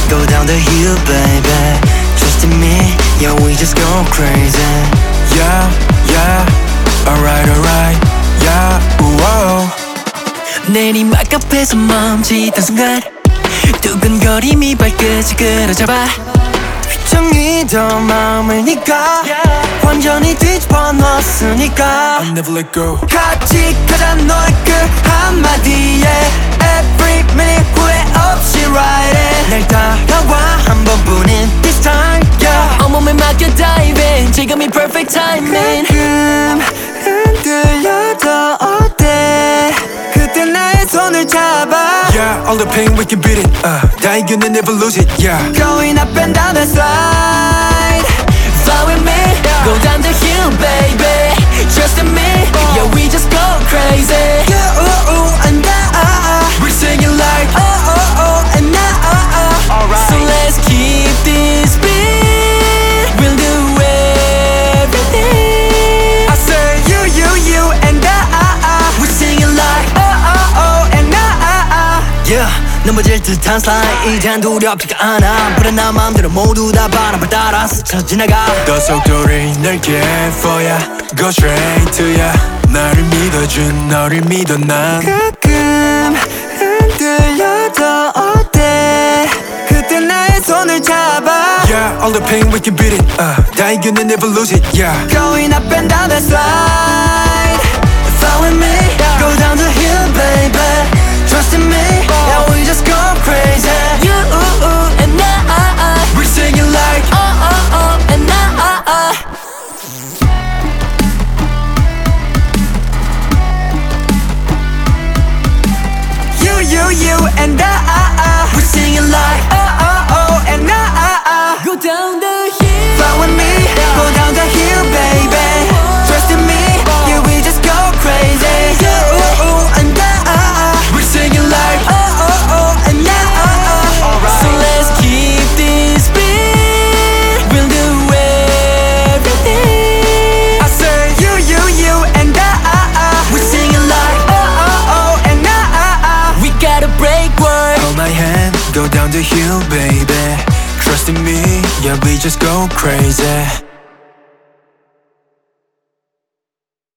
Go down the hill, baby. Trust in me, yeah, we just go crazy. Yeah, yeah, alright, alright, yeah, 우오. 내리막 앞에서 멈칫한 순간 두근거림이 발끝을 끌어잡아 휘청이던 마음을 네가 완전히 뒤집어 놨으니까 I'll never let go. 같이 가자 너의 그 한마디에 Every minute 후회 없이 ride it 날 따라와 한 번뿐인 this time yeah. 온몸을 맡겨 diving 지금이 perfect timing 가끔 흔들려도 어때 그때 나의 손을 잡아 Yeah, all the pain we can beat it. 다 이겨내 never lose it. Yeah. Going up and down the slide Fly with me, go down the hill, baby. Trust in me, yeah, we just go crazy. Yeah, ooh, ooh, and we're singing like oh, oh, oh, and alright. So let's keep this beat. We'll do everything. I say you, and we're singing like oh, oh, oh, and yeah. 넘어질 듯한 slide 이젠 두렵지가 않아 불안한 마음들은 모두 다 바람을 따라 스쳐 지나가 더 속도를 넓게 for ya Go straight to ya 나를 믿어준 너를 믿어 난 가끔 흔들려도 어때 그때 나의 손을 잡아 Yeah, all the pain we can beat it. 다 이겨내 never lose it. Yeah. Going up and down the slide Fly with me, go down the hill, baby. Trust in me, yeah, we just go crazy. You and I, We're singing like oh, oh, oh, and you and we're singing like oh, oh, oh, and go down the hill. Fly with me, go down the hill, baby. Trust in me, yeah, we just go crazy. You and we're singing like oh, oh, oh, and alright. So let's keep this beat. We'll do everything. I say you and we're singing like oh, oh, oh, and we gotta break word. Hold my hand, go down the hill, baby. Trust in me, yeah, we just go crazy.